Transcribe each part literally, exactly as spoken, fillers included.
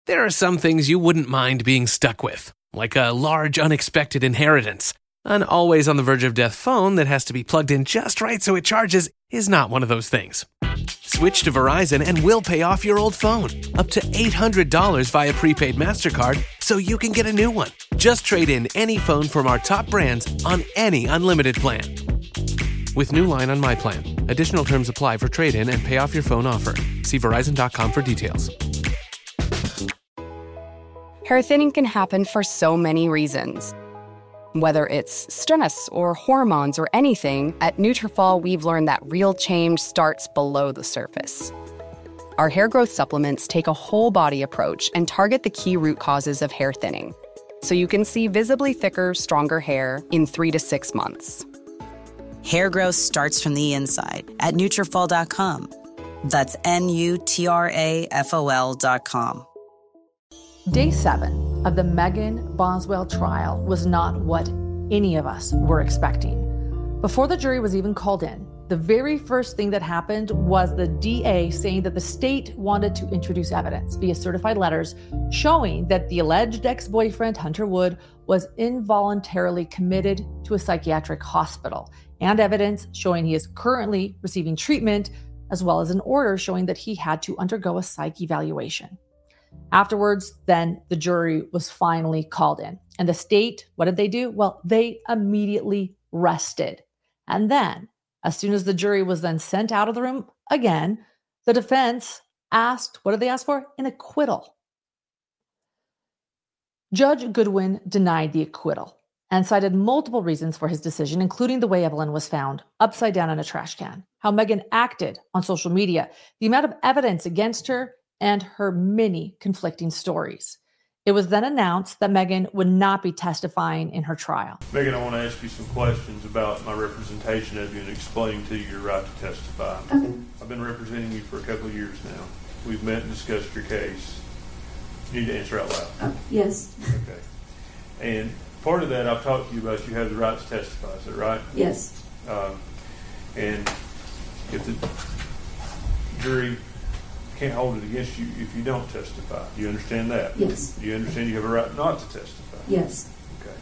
There are some things you wouldn't mind being stuck with, like a large unexpected inheritance. An always on the verge of death phone that has to be plugged in just right so it charges is not one of those things. Switch to Verizon and we'll pay off your old phone, up to eight hundred dollars via prepaid MasterCard, so you can get a new one. Just trade in any phone from our top brands on any unlimited plan. With new line on My Plan. Additional terms apply for trade-in and pay off your phone offer. See Verizon dot com for details. Hair thinning can happen for so many reasons. Whether it's stress or hormones or anything, at Nutrafol we've learned that real change starts below the surface. Our hair growth supplements take a whole body approach and target the key root causes of hair thinning, so you can see visibly thicker, stronger hair in three to six months. Hair growth starts from the inside at Nutrafol dot com. That's N U T R A F O L dot com. Day seven of the Megan Boswell trial was not what any of us were expecting. Before the jury was even called in, the very first thing that happened was the D A saying that the state wanted to introduce evidence via certified letters showing that the alleged ex-boyfriend, Hunter Wood, was involuntarily committed to a psychiatric hospital, and evidence showing he is currently receiving treatment, as well as an order showing that he had to undergo a psych evaluation. Afterwards, then the jury was finally called in. And the state, what did they do? Well, they immediately rested. And then, as soon as the jury was then sent out of the room again, the defense asked, what did they ask for? An acquittal. Judge Goodwin denied the acquittal and cited multiple reasons for his decision, including the way Evelyn was found upside down in a trash can, how Megan acted on social media, the amount of evidence against her, and her many conflicting stories. It was then announced that Megan would not be testifying in her trial. Megan, I want to ask you some questions about my representation of you and explain to you your right to testify. Okay. I've been representing you for a couple of years now. We've met and discussed your case. You need to answer out loud. Uh, yes. Okay. And part of that I've talked to you about, you have the right to testify, is that right? Yes. Um, and if the jury can't hold it against you if you don't testify. Do you understand that? Yes. Do you understand you have a right not to testify? Yes. Okay.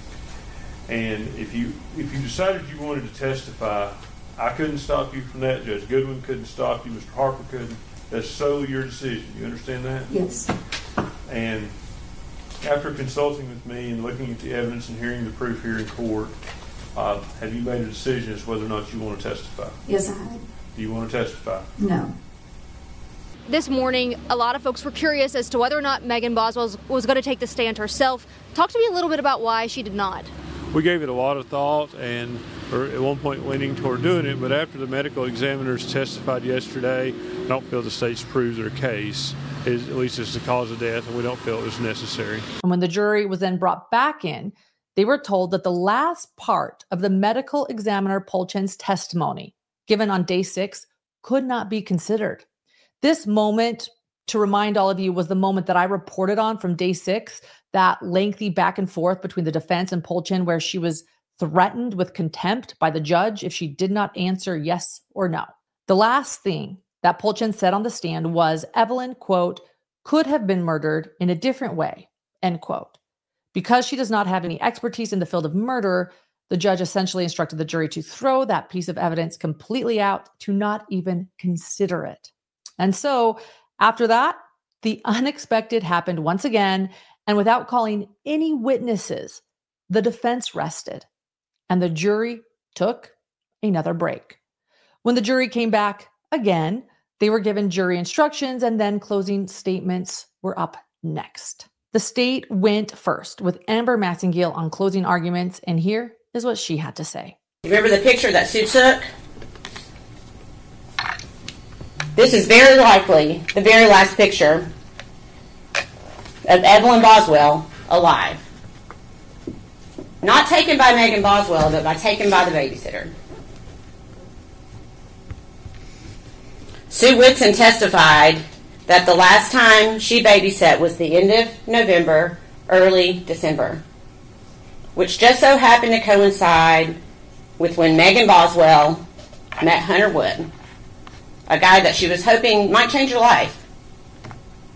And if you if you decided you wanted to testify, I couldn't stop you from that. Judge Goodwin couldn't stop you. Mister Harper couldn't. That's solely your decision. You understand that? Yes. And after consulting with me and looking at the evidence and hearing the proof here in court, uh, have you made a decision as to whether or not you want to testify? Yes, I have. Do you want to testify? No. This morning, a lot of folks were curious as to whether or not Megan Boswell was going to take the stand herself. Talk to me a little bit about why she did not. We gave it a lot of thought and were at one point leaning toward doing it, but after the medical examiners testified yesterday, I don't feel the state's proved their case, is, at least it's the cause of death, and we don't feel it was necessary. And when the jury was then brought back in, they were told that the last part of the medical examiner Polchin's testimony, given on day six, could not be considered. This moment, to remind all of you, was the moment that I reported on from day six, that lengthy back and forth between the defense and Polchin, where she was threatened with contempt by the judge if she did not answer yes or no. The last thing that Polchin said on the stand was Evelyn, quote, could have been murdered in a different way, end quote. Because she does not have any expertise in the field of murder, the judge essentially instructed the jury to throw that piece of evidence completely out, to not even consider it. And so after that, the unexpected happened once again, and without calling any witnesses, the defense rested, and the jury took another break. When the jury came back again, they were given jury instructions, and then closing statements were up next. The state went first with Amber Massingale on closing arguments, and here is what she had to say. Remember the picture that Sue took? This is very likely the very last picture of Evelyn Boswell alive. Not taken by Megan Boswell, but by taken by the babysitter. Sue Whitson testified that the last time she babysat was the end of November, early December, which just so happened to coincide with when Megan Boswell met Hunter Wood, a guy that she was hoping might change her life.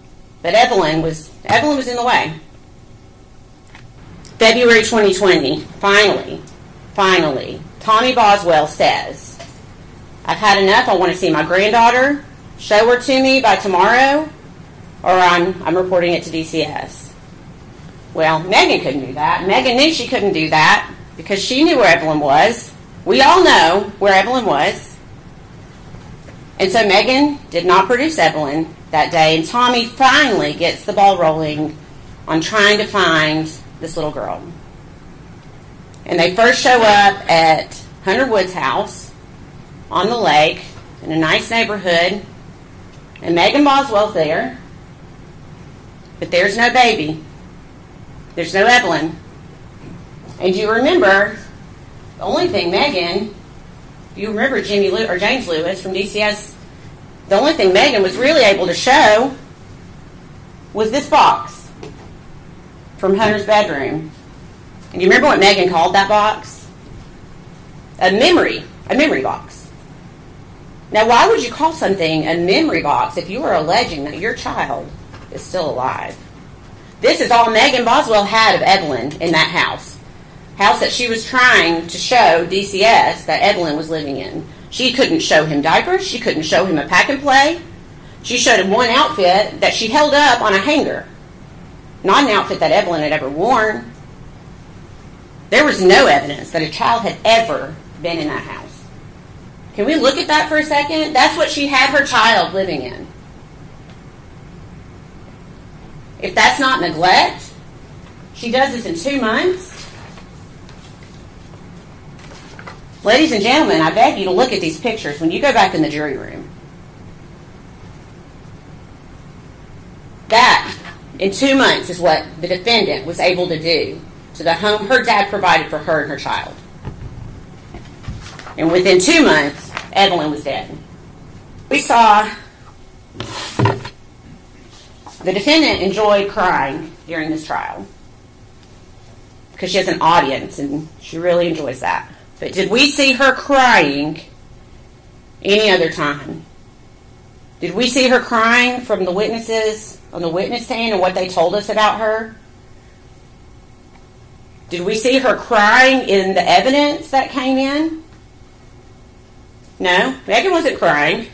But Evelyn was Evelyn was in the way. February twenty twenty, finally, finally, Tommy Boswell says, I've had enough. I want to see my granddaughter. Show her to me by tomorrow, or I'm, I'm reporting it to D C S. Well, Megan couldn't do that. Megan knew she couldn't do that because she knew where Evelyn was. We all know where Evelyn was. And so Megan did not produce Evelyn that day, and Tommy finally gets the ball rolling on trying to find this little girl. And they first show up at Hunter Wood's house on the lake in a nice neighborhood, and Megan Boswell's there, but there's no baby. There's no Evelyn. And you remember, the only thing Megan, you remember Jimmy Lew- or James Lewis from D C S, the only thing Megan was really able to show was this box from Hunter's bedroom. And you remember what Megan called that box? A memory, a memory box. Now, why would you call something a memory box if you were alleging that your child is still alive? This is all Megan Boswell had of Evelyn in that house. House that she was trying to show D C S that Evelyn was living in. She couldn't show him diapers. She couldn't show him a pack and play. She showed him one outfit that she held up on a hanger. Not an outfit that Evelyn had ever worn. There was no evidence that a child had ever been in that house. Can we look at that for a second? That's what she had her child living in. If that's not neglect, she does this in two months. Ladies and gentlemen, I beg you to look at these pictures when you go back in the jury room. That, in two months, is what the defendant was able to do to the home her dad provided for her and her child. And within two months, Evelyn was dead. We saw the defendant enjoyed crying during this trial because she has an audience and she really enjoys that. But did we see her crying any other time? Did we see her crying from the witnesses on the witness stand and what they told us about her? Did we see her crying in the evidence that came in? No, Megan wasn't crying.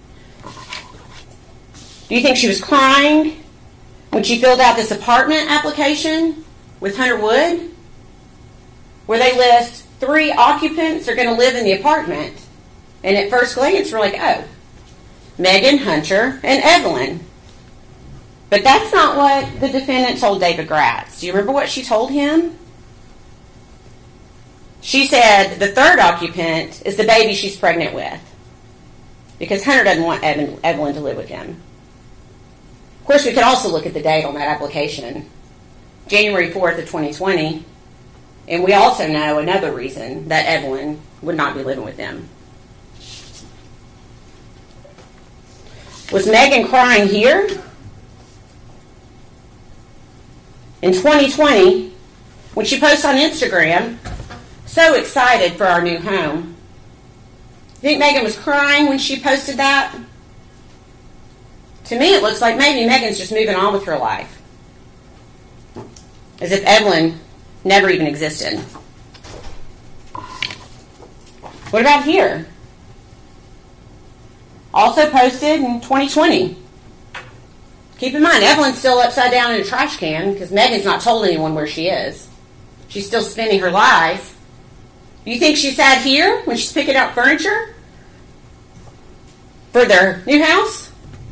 Do you think she was crying when she filled out this apartment application with Hunter Wood, where they list three occupants are going to live in the apartment, and at first glance we're like, oh, Megan, Hunter, and Evelyn. But that's not what the defendant told David Gratz. Do you remember what she told him? She said the third occupant is the baby she's pregnant with because Hunter doesn't want Evan, Evelyn to live with him. Of course, we could also look at the date on that application, January fourth of twenty twenty, and we also know another reason that Evelyn would not be living with them. Was Megan crying here? In twenty twenty, when she posts on Instagram, so excited for our new home. You think Megan was crying when she posted that? To me, it looks like maybe Megan's just moving on with her life. As if Evelyn never even existed. What about here? Also posted in twenty twenty. Keep in mind, Evelyn's still upside down in a trash can because Megan's not told anyone where she is. She's still spinning her lies. Do you think she sat here when she's picking out furniture for their new house?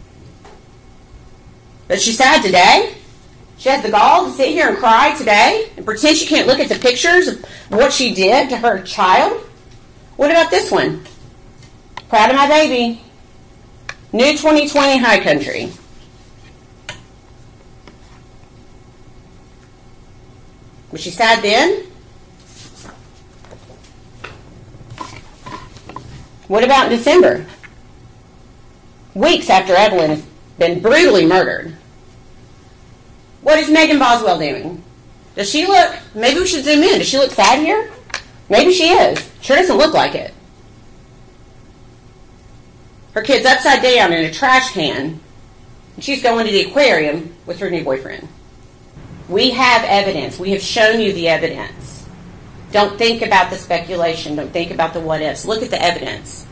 But she's sad today. She has the gall to sit here and cry today and pretend she can't look at the pictures of what she did to her child. What about this one? Proud of my baby. New twenty twenty High Country. Was she sad then? What about in December? Weeks after Evelyn has been brutally murdered. What is Megan Boswell doing? Does she look, maybe we should zoom in, does she look sad here? Maybe she is. Sure doesn't look like it. Her kid's upside down in a trash can, And she's going to the aquarium with her new boyfriend. We have evidence. We have shown you the evidence. Don't think about the speculation. Don't think about the what ifs. Look at the evidence.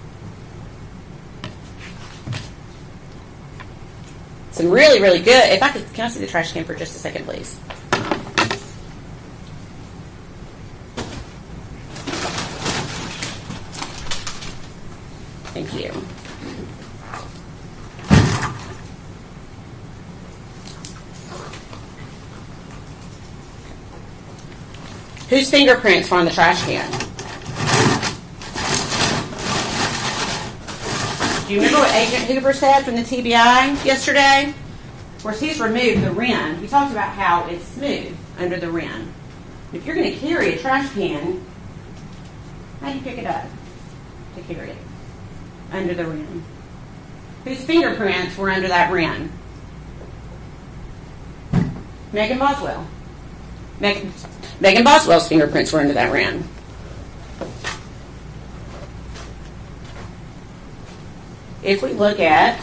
Some really, really good. If I could, can I see the trash can for just a second, please? Thank you. Whose fingerprints were on the trash can? Do you remember what Agent Hoover said from the T B I yesterday? Of course, he's removed the rim. He talked about how it's smooth under the rim. If you're going to carry a trash can, how do you pick it up to carry it under the rim? Whose fingerprints were under that rim? Megan Boswell. Megan, Megan Boswell's fingerprints were under that rim. If we look at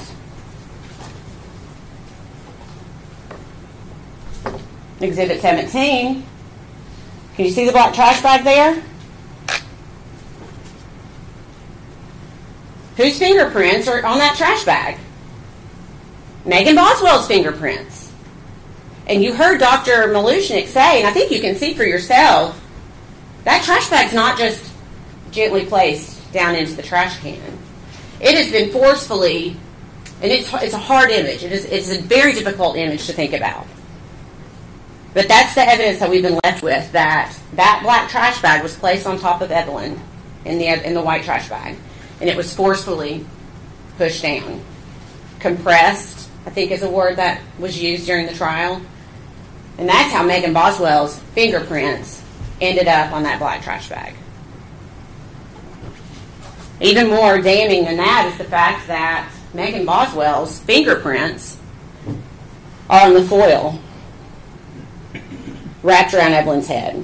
Exhibit seventeen, can you see the black trash bag there? Whose fingerprints are on that trash bag? Megan Boswell's fingerprints. And you heard Doctor Malushnik say, and I think you can see for yourself, that trash bag's not just gently placed down into the trash can. It has been forcefully, and it's it's a hard image. It is it's a very difficult image to think about. But that's the evidence that we've been left with, that that black trash bag was placed on top of Evelyn in the in the white trash bag, and it was forcefully pushed down. Compressed, I think, is a word that was used during the trial. And that's how Megan Boswell's fingerprints ended up on that black trash bag. Even more damning than that is the fact that Megan Boswell's fingerprints are on the foil wrapped around Evelyn's head.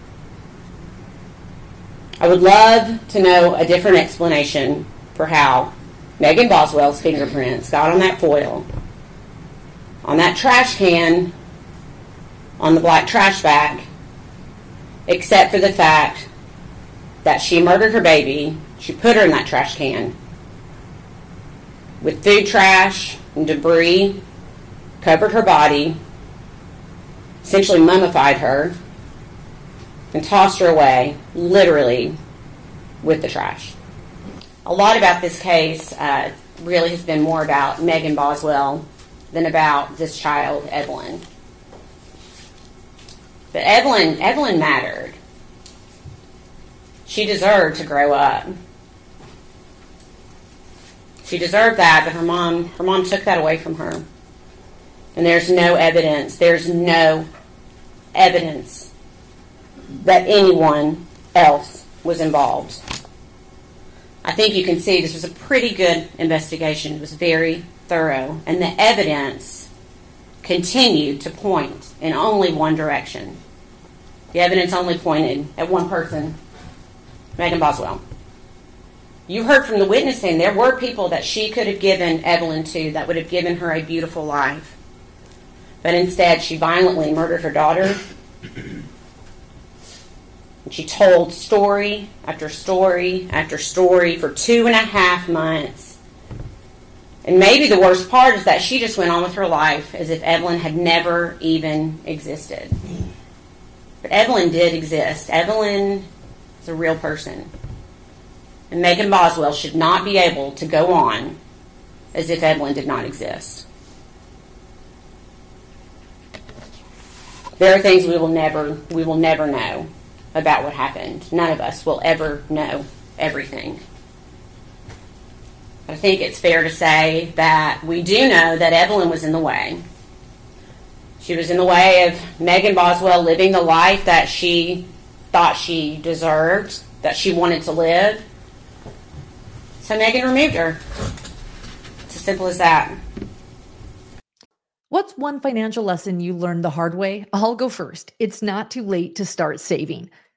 I would love to know a different explanation for how Megan Boswell's fingerprints got on that foil, on that trash can, on the black trash bag, except for the fact that she murdered her baby. She put her in that trash can with food trash and debris, covered her body, essentially mummified her, and tossed her away, literally, with the trash. A lot about this case uh, really has been more about Megan Boswell than about this child, Evelyn. But Evelyn, Evelyn mattered. She deserved to grow up. She deserved that, but her mom, her mom took that away from her. And there's no evidence, there's no evidence that anyone else was involved. I think you can see this was a pretty good investigation. It was very thorough. And the evidence continued to point in only one direction. The evidence only pointed at one person, Megan Boswell. You heard from the witnessing, there were people that she could have given Evelyn to that would have given her a beautiful life. But instead, she violently murdered her daughter. And she told story after story after story for two and a half months. And maybe the worst part is that she just went on with her life as if Evelyn had never even existed. But Evelyn did exist. Evelyn is a real person. And Megan Boswell should not be able to go on as if Evelyn did not exist. There are things we will never, we will never know about what happened. None of us will ever know everything. I think it's fair to say that we do know that Evelyn was in the way. She was in the way of Megan Boswell living the life that she thought she deserved, that she wanted to live. So Megan removed her. It's as simple as that. What's one financial lesson you learned the hard way? I'll go first. It's not too late to start saving.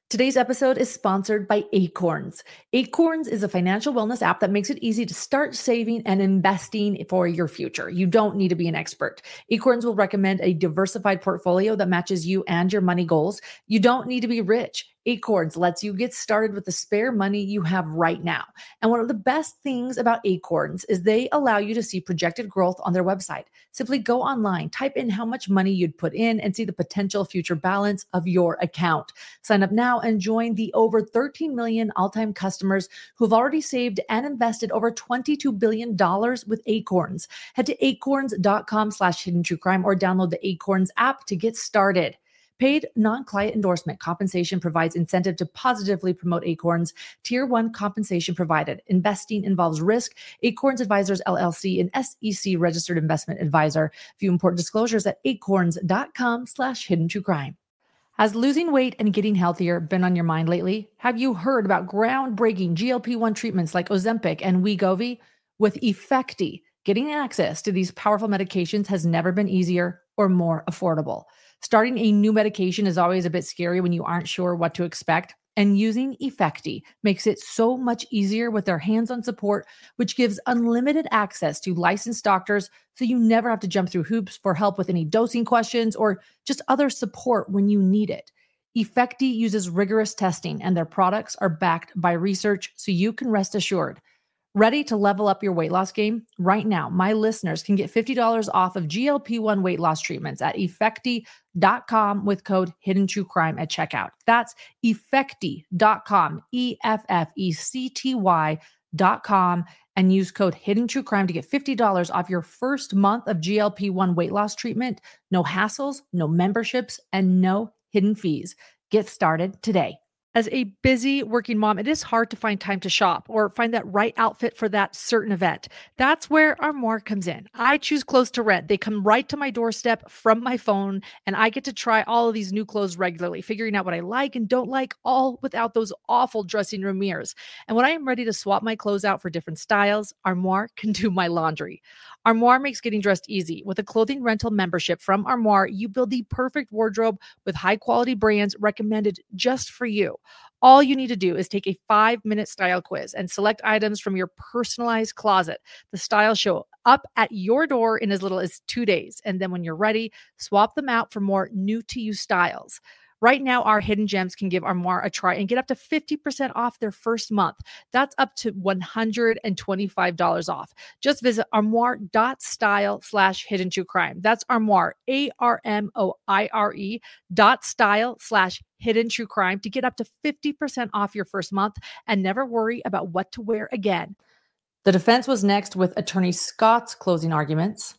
Today's episode is sponsored by Acorns. Acorns is a financial wellness app that makes it easy to start saving and investing for your future. You don't need to be an expert. Acorns will recommend a diversified portfolio that matches you and your money goals. You don't need to be rich. Acorns lets you get started with the spare money you have right now. And one of the best things about Acorns is they allow you to see projected growth on their website. Simply go online, type in how much money you'd put in, and see the potential future balance of your account. Sign up now and join the over thirteen million all-time customers who've already saved and invested over twenty-two billion dollars with Acorns. Head to acorns.com slash hidden true crime or download the Acorns app to get started. Paid non-client endorsement compensation provides incentive to positively promote Acorns. Tier one compensation provided. Investing involves risk. Acorns Advisors, L L C, an S E C registered investment advisor. View important disclosures at acorns.com slash hidden true crime. Has losing weight and getting healthier been on your mind lately? Have you heard about groundbreaking G L P one treatments like Ozempic and Wegovy? With Effecti, getting access to these powerful medications has never been easier or more affordable. Starting a new medication is always a bit scary when you aren't sure what to expect, and using Effecti makes it so much easier with their hands-on support, which gives unlimited access to licensed doctors so you never have to jump through hoops for help with any dosing questions or just other support when you need it. Effecti uses rigorous testing, and their products are backed by research so you can rest assured. Ready to level up your weight loss game? Right now, my listeners can get fifty dollars off of G L P one weight loss treatments at effecti dot com with code hidden true crime at checkout. That's effecti dot com, E F F E C T Y dot com, and use code hidden true crime to get fifty dollars off your first month of G L P one weight loss treatment. No hassles, no memberships, and no hidden fees. Get started today. As a busy working mom, it is hard to find time to shop or find that right outfit for that certain event. That's where Armoire comes in. I choose clothes to rent. They come right to my doorstep from my phone, and I get to try all of these new clothes regularly, figuring out what I like and don't like, all without those awful dressing room mirrors. And when I am ready to swap my clothes out for different styles, Armoire can do my laundry. Armoire makes getting dressed easy. With a clothing rental membership from Armoire, you build the perfect wardrobe with high-quality brands recommended just for you. All you need to do is take a five-minute style quiz and select items from your personalized closet. The styles show up at your door in as little as two days. And then when you're ready, swap them out for more new-to-you styles. Right now, our Hidden Gems can give Armoire a try and get up to fifty percent off their first month. That's up to one hundred twenty-five dollars off. Just visit armoire.style slash hidden true crime. That's Armoire, A R M O I R E dot style slash hidden true crime to get up to fifty percent off your first month and never worry about what to wear again. The defense was next with Attorney Scott's closing arguments.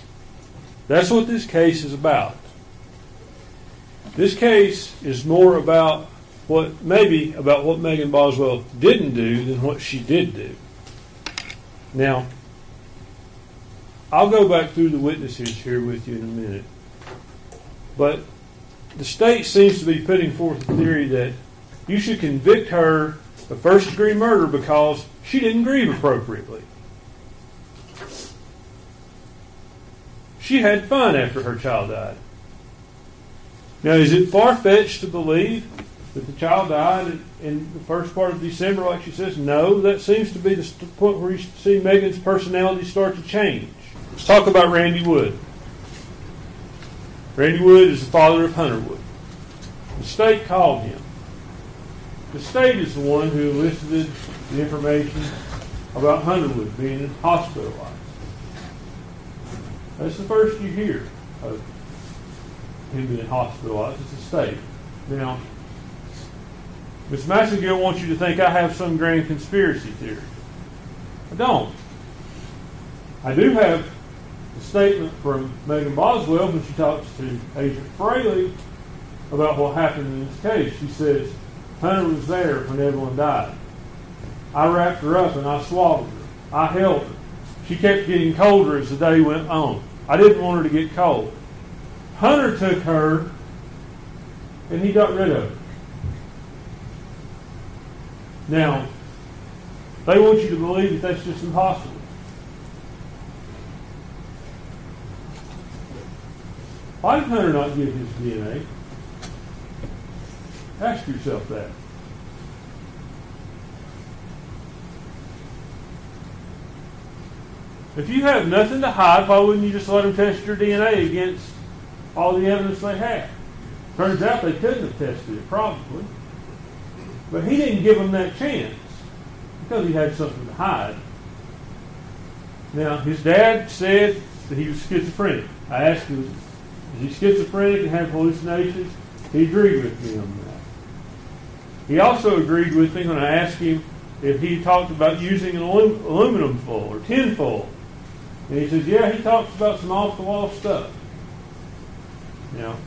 That's what this case is about. This case is more about what, maybe about what Megan Boswell didn't do than what she did do. Now, I'll go back through the witnesses here with you in a minute. But the state seems to be putting forth a theory that you should convict her of first degree murder because she didn't grieve appropriately. She had fun after her child died. Now, is it far-fetched to believe that the child died in the first part of December, like she says? No, that seems to be the point where you see Megan's personality start to change. Let's talk about Randy Wood. Randy Wood is the father of Hunter Wood. The state called him. The state is the one who elicited the information about Hunter Wood being hospitalized. That's the first you hear of him being hospitalized. It's the state. Now, Miz Massengill wants you to think I have some grand conspiracy theory. I don't. I do have a statement from Megan Boswell when she talks to Agent Fraley about what happened in this case. She says, Hunter was there when Evelyn died. I wrapped her up and I swaddled her. I held her. She kept getting colder as the day went on. I didn't want her to get cold. Hunter took her and he got rid of her. Now, they want you to believe that that's just impossible. Why did Hunter not give his D N A? Ask yourself that. If you have nothing to hide, why wouldn't you just let them test your D N A against all the evidence they have? Turns out they couldn't have tested it, probably. But he didn't give them that chance because he had something to hide. Now, his dad said that he was schizophrenic. I asked him, is he schizophrenic and have hallucinations? He agreed with me on that. He also agreed with me when I asked him if he talked about using an alum- aluminum foil or tin foil. And he says, yeah, he talks about some off-the-wall stuff. Now,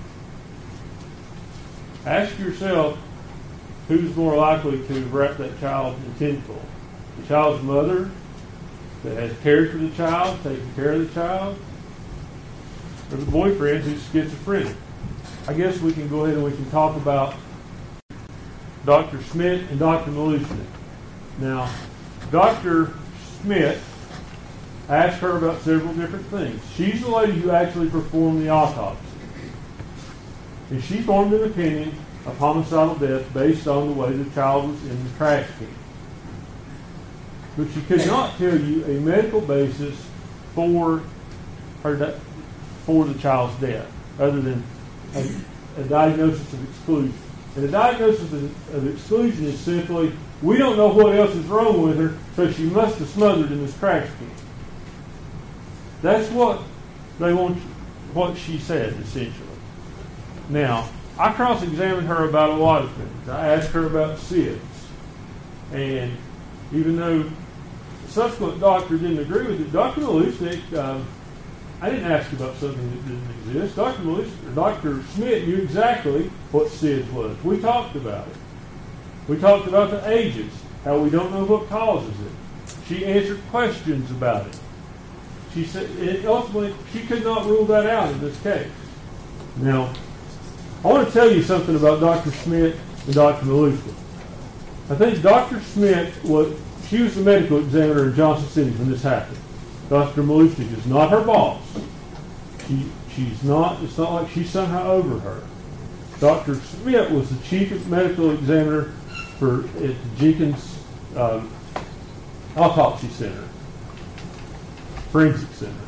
ask yourself who's more likely to have wrapped that child in tin foil. The child's mother that has cared for the child, taken care of the child, or the boyfriend who's schizophrenic. I guess we can go ahead and we can talk about Doctor Schmidt and Doctor Malushnik. Now, Doctor Schmidt, I asked her about several different things. She's the lady who actually performed the autopsy. And she formed an opinion of homicidal death based on the way the child was in the trash can. But she could not tell you a medical basis for her de- for the child's death, other than a, a diagnosis of exclusion. And the diagnosis of, of exclusion is simply, we don't know what else is wrong with her, so she must have smothered in this trash can. That's what they want, what she said, essentially. Now, I cross-examined her about a lot of things. I asked her about S I D S. And even though the subsequent doctor didn't agree with it, Doctor Malushnik, uh, I didn't ask about something that didn't exist. Doctor Malushnik, or Doctor Schmidt knew exactly what S I D S was. We talked about it. We talked about the ages, how we don't know what causes it. She answered questions about it. She said, and ultimately, she could not rule that out in this case. Now, I want to tell you something about Doctor Schmidt and Doctor Malushnik. I think Doctor Schmidt was, she was the medical examiner in Johnson City when this happened. Doctor Malushnik is not her boss. She, she's not, it's not like she's somehow over her. Doctor Schmidt was the chief medical examiner for at the Jenkins um, Autopsy Center, Forensic Center.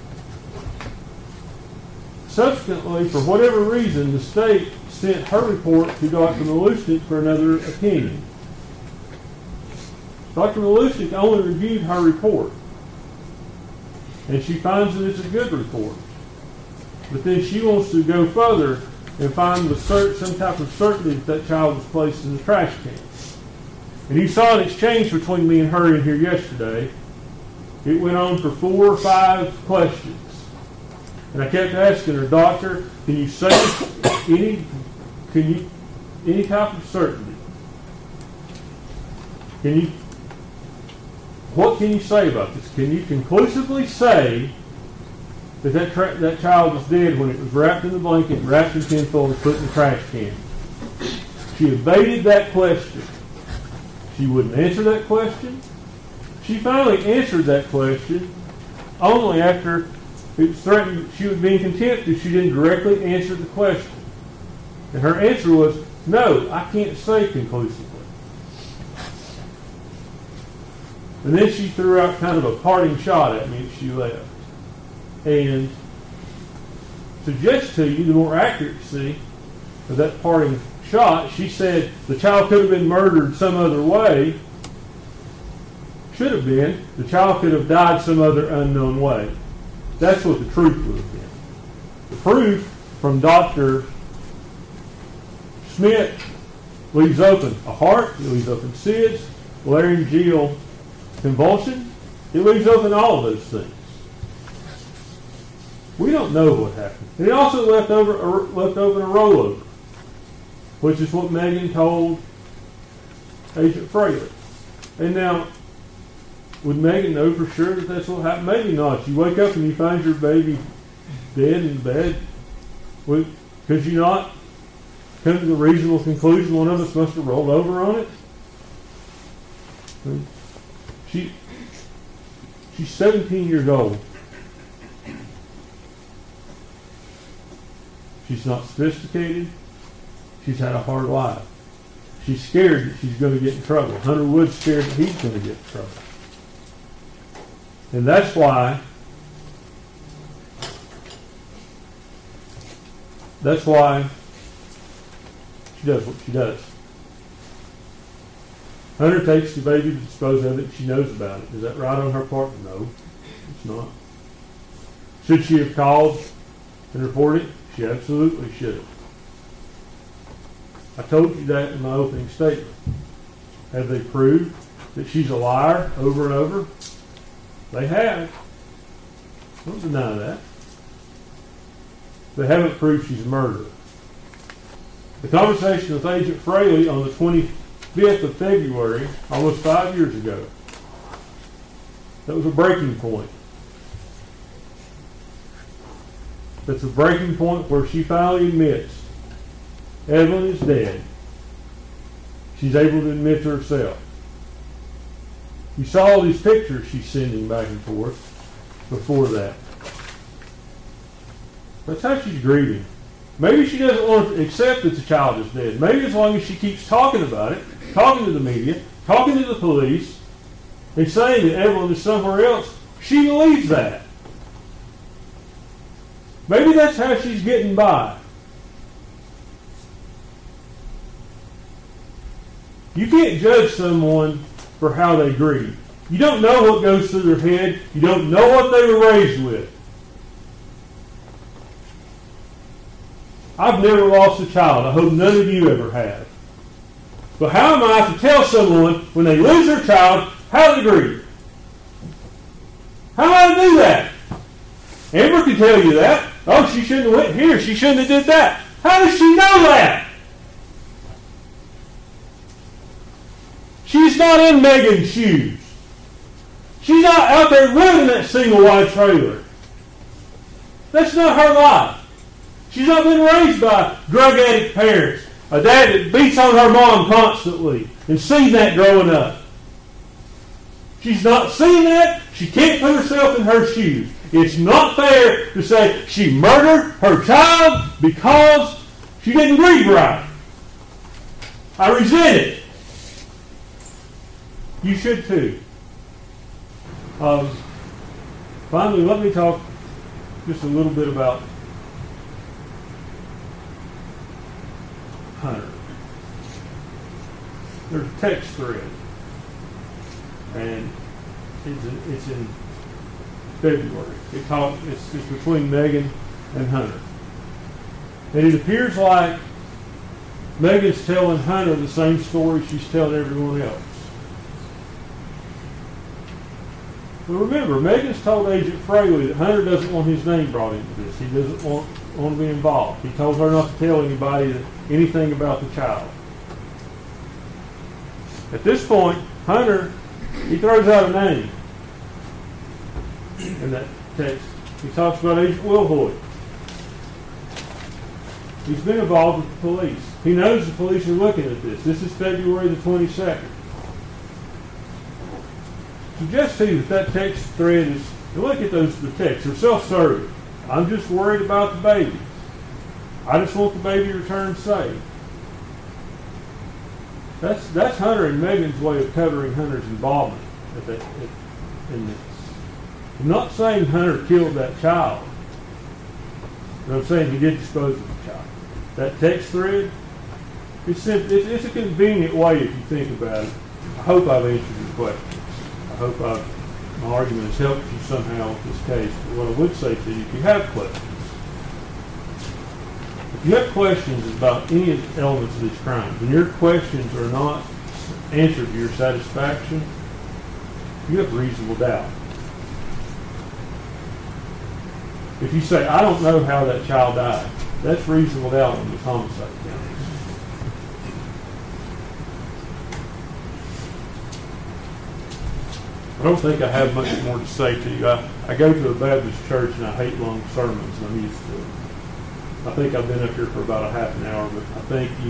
Subsequently, for whatever reason, the state sent her report to Doctor Malushnik for another opinion. Doctor Malushnik only reviewed her report, and she finds that it's a good report. But then she wants to go further and find with cert- some type of certainty that that child was placed in the trash can. And you saw an exchange between me and her in here yesterday. It went on for four or five questions. And I kept asking her, Doctor, can you say any, can you, any type of certainty? Can you, what can you say about this? Can you conclusively say that that, tra- that child was dead when it was wrapped in the blanket, wrapped in tinfoil, and put in the trash can? She evaded that question. She wouldn't answer that question. She finally answered that question only after it was threatened she would be in contempt if she didn't directly answer the question. And her answer was, no, I can't say conclusively. And then she threw out kind of a parting shot at me as she left. And suggest to you the more accuracy of that parting shot, she said the child could have been murdered some other way. Should have been. The child could have died some other unknown way. That's what the truth would have been. The proof from Doctor Schmidt leaves open a heart, it leaves open S I D S, laryngeal convulsion, it leaves open all of those things. We don't know what happened. And it also left over a, left open a rollover, which is what Megan told Agent Fraley. And now, would Megan know for sure that that's what happened? Maybe not. You wake up and you find your baby dead in bed. Would, could you not come to the reasonable conclusion one of us must have rolled over on it? She, she's seventeen years old. She's not sophisticated. She's had a hard life. She's scared that she's going to get in trouble. Hunter Wood's scared that he's going to get in trouble. And that's why that's why she does what she does. Hunter takes the baby to dispose of it. She knows about it. Is that right on her part? No, it's not. Should she have called and reported it? She absolutely should have. I told you that in my opening statement. Have they proved that she's a liar over and over? They have. Don't deny that. They haven't proved she's a murderer. The conversation with Agent Fraley on the twenty-fifth of February, almost five years ago, that was a breaking point. That's a breaking point where she finally admits Evelyn is dead. She's able to admit to herself. You saw all these pictures she's sending back and forth before that. That's how she's grieving. Maybe she doesn't want to accept that the child is dead. Maybe as long as she keeps talking about it, talking to the media, talking to the police, and saying that Evelyn is somewhere else, she believes that. Maybe that's how she's getting by. You can't judge someone for how they grieve. You don't know what goes through their head. You don't know what they were raised with. I've never lost a child. I hope none of you ever have. But how am I to tell someone when they lose their child how they grieve? How am I to do that? Amber can tell you that. Oh, she shouldn't have went here. She shouldn't have did that. How does she know that? She's not in Megan's shoes. She's not out there living that single wide trailer. That's not her life. She's not been raised by drug addict parents, a dad that beats on her mom constantly, and seen that growing up. She's not seen that. She can't put herself in her shoes. It's not fair to say she murdered her child because she didn't grieve right. I resent it. You should too. Um, finally, let me talk just a little bit about Hunter. There's a text thread, and it's in, it's in February. It talk, it's, it's between Megan and Hunter. And it appears like Megan's telling Hunter the same story she's telling everyone else. But remember, Megan's told Agent Fraley that Hunter doesn't want his name brought into this. He doesn't want, want to be involved. He told her not to tell anybody that, anything about the child. At this point, Hunter, he throws out a name in that text. He talks about Agent Will Hoyt. He's been involved with the police. He knows the police are looking at this. This is February the twenty-second. Suggest to you that that text thread is, look at those the texts, they're self-serving. I'm just worried about the baby. I just want the baby returned safe. That's that's Hunter and Megan's way of covering Hunter's involvement at that, at, in this. I'm not saying Hunter killed that child. But I'm saying he did dispose of the child. That text thread, it's, it's, it's a convenient way if you think about it. I hope I've answered your question. I hope I've, my argument has helped you somehow with this case. But what I would say to you, if you have questions, if you have questions about any of the elements of these crimes, and your questions are not answered to your satisfaction, you have reasonable doubt. If you say, I don't know how that child died, that's reasonable doubt on the homicide count. I don't think I have much more to say to you. I, I go to a Baptist church and I hate long sermons, and I'm used to it. I think I've been up here for about a half an hour, but I think you,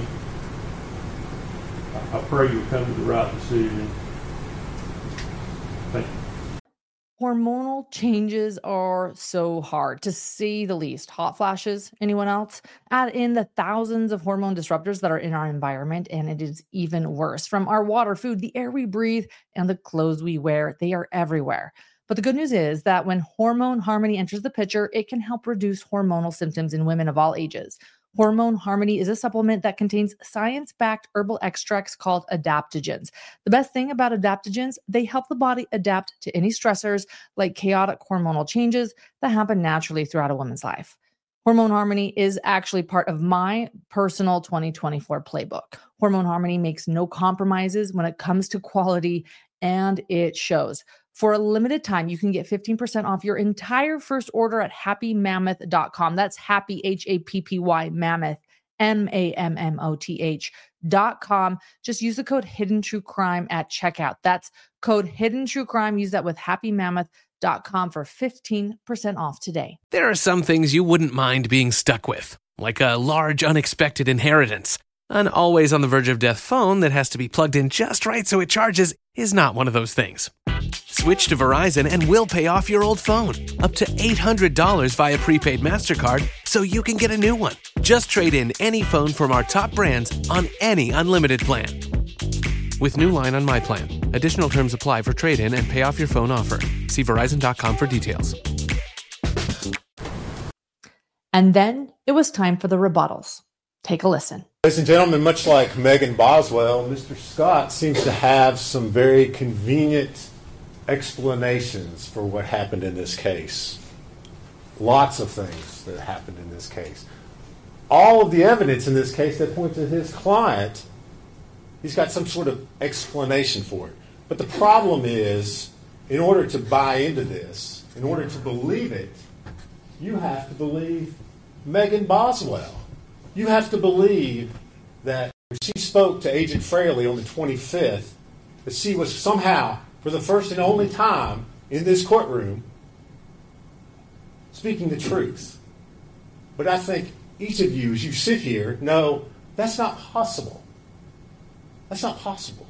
I, I pray you'll come to the right decision. Thank you. Hormonal changes are so hard, to say the least. Hot flashes, anyone else? Add in the thousands of hormone disruptors that are in our environment, and it is even worse. From our water, food, the air we breathe, and the clothes we wear, they are everywhere. But the good news is that when Hormone Harmony enters the picture, it can help reduce hormonal symptoms in women of all ages. Hormone Harmony is a supplement that contains science-backed herbal extracts called adaptogens. The best thing about adaptogens, they help the body adapt to any stressors like chaotic hormonal changes that happen naturally throughout a woman's life. Hormone Harmony is actually part of my personal twenty twenty-four playbook. Hormone Harmony makes no compromises when it comes to quality, and it shows. For a limited time, you can get fifteen percent off your entire first order at happy mammoth dot com. That's happy, H A P P Y, mammoth, M A M M O T H dot com. Just use the code Hidden True Crime at checkout. That's code Hidden True Crime. Use that with happy mammoth dot com for fifteen percent off today. There are some things you wouldn't mind being stuck with, like a large unexpected inheritance. An always on the verge of death phone that has to be plugged in just right so it charges is not one of those things. Switch to Verizon and we'll pay off your old phone. Up to eight hundred dollars via prepaid MasterCard so you can get a new one. Just trade in any phone from our top brands on any unlimited plan. With new line on My Plan. Additional terms apply for trade-in and pay off your phone offer. See Verizon dot com for details. And then it was time for the rebuttals. Take a listen. Ladies and gentlemen, much like Megan Boswell, Mister Scott seems to have some very convenient explanations for what happened in this case. Lots of things that happened in this case. All of the evidence in this case that points to his client, he's got some sort of explanation for it. But the problem is, in order to buy into this, in order to believe it, you have to believe Megan Boswell. You have to believe that when she spoke to Agent Fraley on the twenty-fifth, that she was somehow, for the first and only time in this courtroom, speaking the truth. But I think each of you, as you sit here, know that's not possible. That's not possible.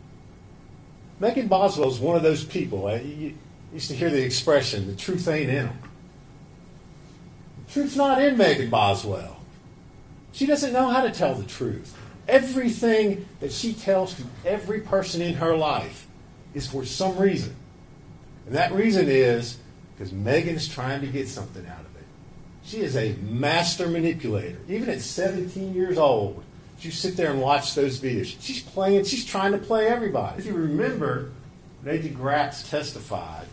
Megan Boswell is one of those people. You used to hear the expression, the truth ain't in them. The truth's not in Megan Boswell. She doesn't know how to tell the truth. Everything that she tells to every person in her life is for some reason. And that reason is because Megan's trying to get something out of it. She is a master manipulator. Even at seventeen years old, you sit there and watch those videos. She's playing, she's trying to play everybody. If you remember, when Agent Gratz testified,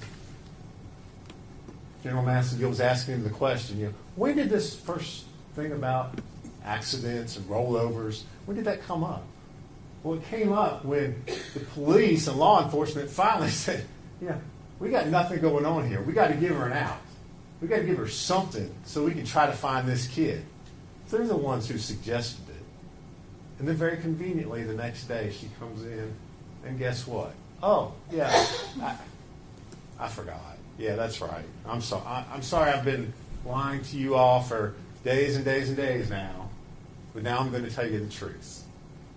General Massengill was asking him the question, you know, when did this first thing about accidents and rollovers, when did that come up? Well, it came up when the police and law enforcement finally said, yeah, we got nothing going on here. We got to give her an out. We got to give her something so we can try to find this kid. So they're the ones who suggested it. And then very conveniently the next day she comes in and guess what? Oh, yeah, I, I forgot. Yeah, that's right. I'm sorry. I'm sorry I've been lying to you all for days and days and days now. But now I'm going to tell you the truth.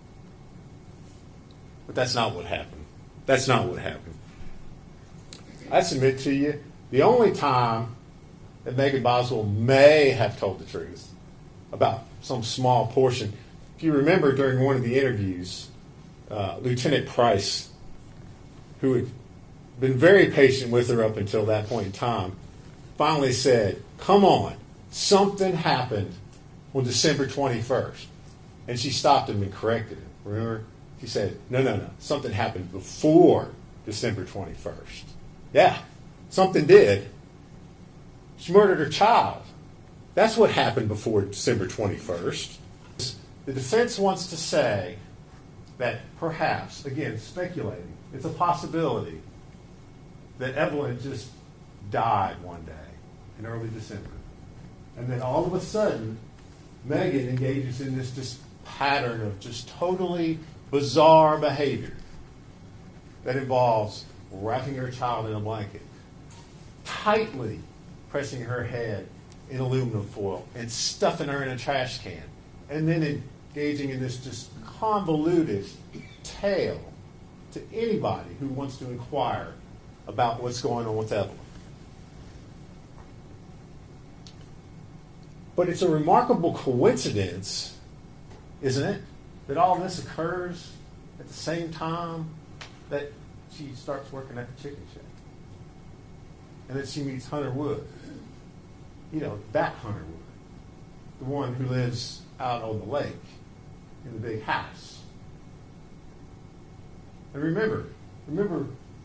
But that's not what happened. That's not what happened. I submit to you, the only time that Megan Boswell may have told the truth about some small portion, if you remember during one of the interviews, uh, Lieutenant Price, who had been very patient with her up until that point in time, finally said, come on, something happened on December twenty-first. And she stopped him and corrected him. Remember? She said, no, no, no. Something happened before December twenty-first. Yeah, something did. She murdered her child. That's what happened before December twenty-first. The defense wants to say that perhaps, again, speculating, it's a possibility that Evelyn just died one day in early December. And then all of a sudden, Megan engages in this just pattern of just totally bizarre behavior that involves wrapping her child in a blanket, tightly pressing her head in aluminum foil, and stuffing her in a trash can, and then engaging in this just convoluted tale to anybody who wants to inquire about what's going on with Evelyn. But it's a remarkable coincidence, isn't it, that all this occurs at the same time that she starts working at the chicken shack. And then she meets Hunter Wood. You know, that Hunter Wood. The one who lives out on the lake in the big house. And remember, remember,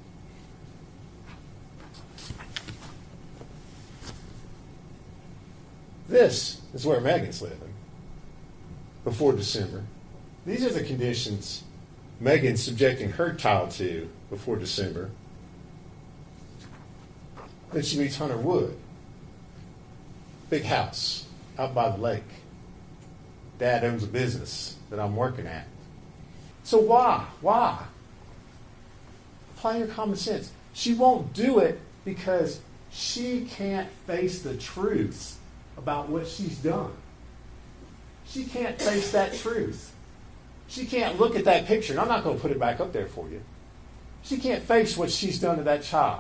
this is where Megan's living before December. These are the conditions Megan's subjecting her child to before December. Then she meets Hunter Wood. Big house out by the lake. Dad owns a business that I'm working at. So why? Why? Apply your common sense. She won't do it because she can't face the truth about what she's done. She can't face that truth. She can't look at that picture, and I'm not going to put it back up there for you. She can't face what she's done to that child.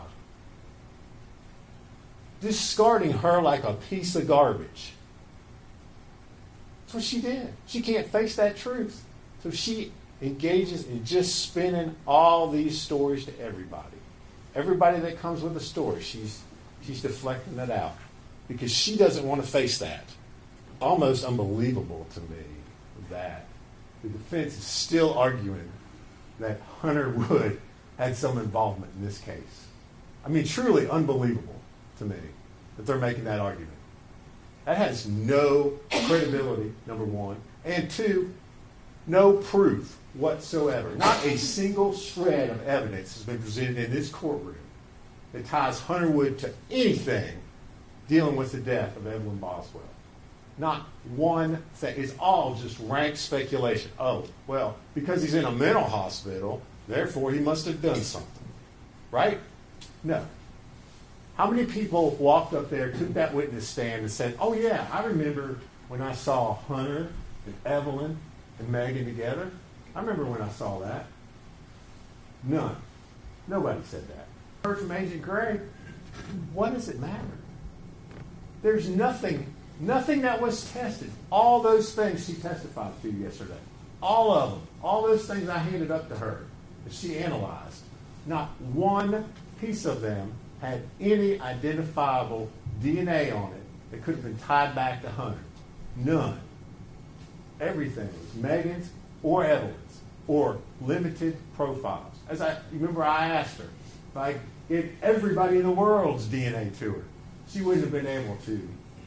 Discarding her like a piece of garbage. That's what she did. She can't face that truth. So she engages in just spinning all these stories to everybody. Everybody that comes with a story, she's, she's deflecting that out. Because she doesn't want to face that. Almost unbelievable to me that the defense is still arguing that Hunter Wood had some involvement in this case. I mean, truly unbelievable to me that they're making that argument. That has no credibility, number one. And two, no proof whatsoever. Not a single shred of evidence has been presented in this courtroom that ties Hunter Wood to anything dealing with the death of Evelyn Boswell. Not one thing. It's all just rank speculation. Oh, well, because he's in a mental hospital, therefore he must have done something. Right? No. How many people walked up there, took that witness stand, and said, oh, yeah, I remember when I saw Hunter and Evelyn and Megan together. I remember when I saw that. None. Nobody said that. Heard from Agent Gray, what does it matter? There's nothing, nothing that was tested. All those things she testified to yesterday, all of them, all those things I handed up to her that she analyzed, not one piece of them had any identifiable D N A on it that could have been tied back to Hunter. None. Everything was Megan's or Evelyn's or limited profiles. As I remember, I asked her if I gave everybody in the world's D N A to her, she wouldn't have been able to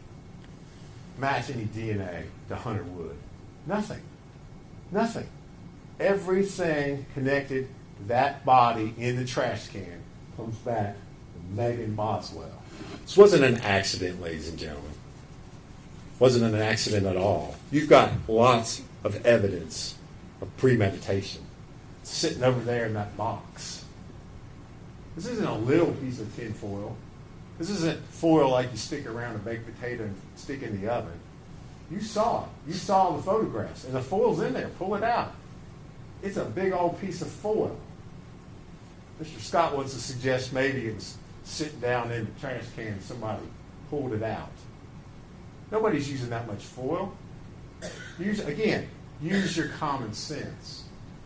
match any D N A to Hunter Wood. Nothing. Nothing. Everything connected to that body in the trash can comes back to Megan Boswell. This wasn't an accident, ladies and gentlemen. It wasn't an accident at all. You've got lots of evidence of premeditation sitting over there in that box. This isn't a little piece of tin foil. This isn't foil like you stick around a baked potato and stick in the oven. You saw it. You saw the photographs. And the foil's in there. Pull it out. It's a big old piece of foil. Mister Scott wants to suggest maybe it was sitting down in the trash can and somebody pulled it out. Nobody's using that much foil. Use, again, use your common sense.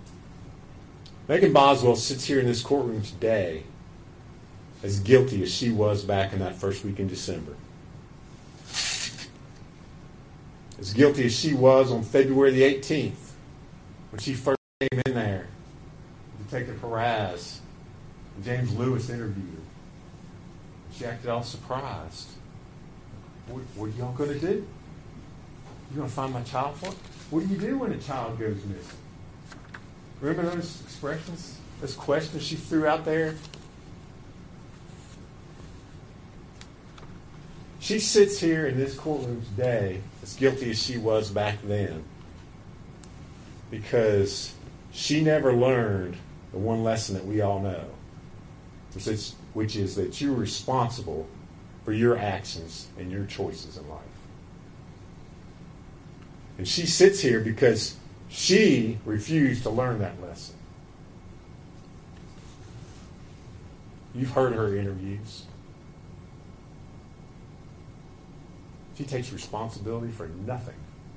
Megan Boswell sits here in this courtroom today as guilty as she was back in that first week in December. As guilty as she was on February the eighteenth when she first came in there. Detective Perez and James Lewis interviewed her. She acted all surprised. What, what are y'all going to do? You going to find my child for? What do you do when a child goes missing? Remember those expressions, those questions she threw out there? She sits here in this courtroom today as guilty as she was back then because she never learned the one lesson that we all know, which is, which is that you're responsible for your actions and your choices in life. And she sits here because she refused to learn that lesson. You've heard her interviews. She takes responsibility for nothing.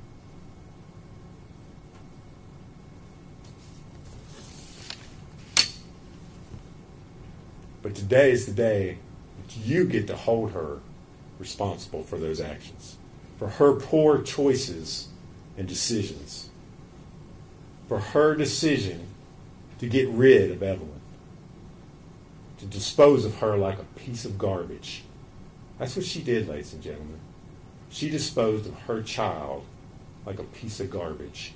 But today is the day that you get to hold her responsible for those actions, for her poor choices and decisions, for her decision to get rid of Evelyn, to dispose of her like a piece of garbage. That's what she did, ladies and gentlemen. She disposed of her child like a piece of garbage.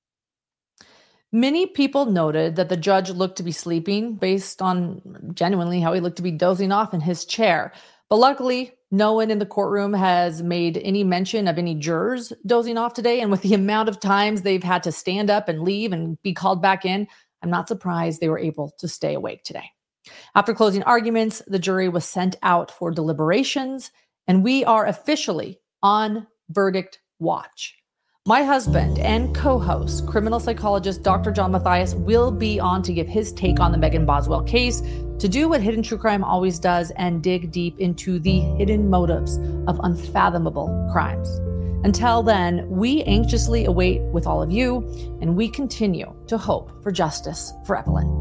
Many people noted that the judge looked to be sleeping based on genuinely how he looked to be dozing off in his chair. But luckily, no one in the courtroom has made any mention of any jurors dozing off today. And with the amount of times they've had to stand up and leave and be called back in, I'm not surprised they were able to stay awake today. After closing arguments, the jury was sent out for deliberations, and we are officially on verdict watch. My husband and co-host, criminal psychologist Doctor John Mathias, will be on to give his take on the Megan Boswell case, to do what Hidden True Crime always does and dig deep into the hidden motives of unfathomable crimes. Until then, we anxiously await with all of you, and we continue to hope for justice for Evelyn.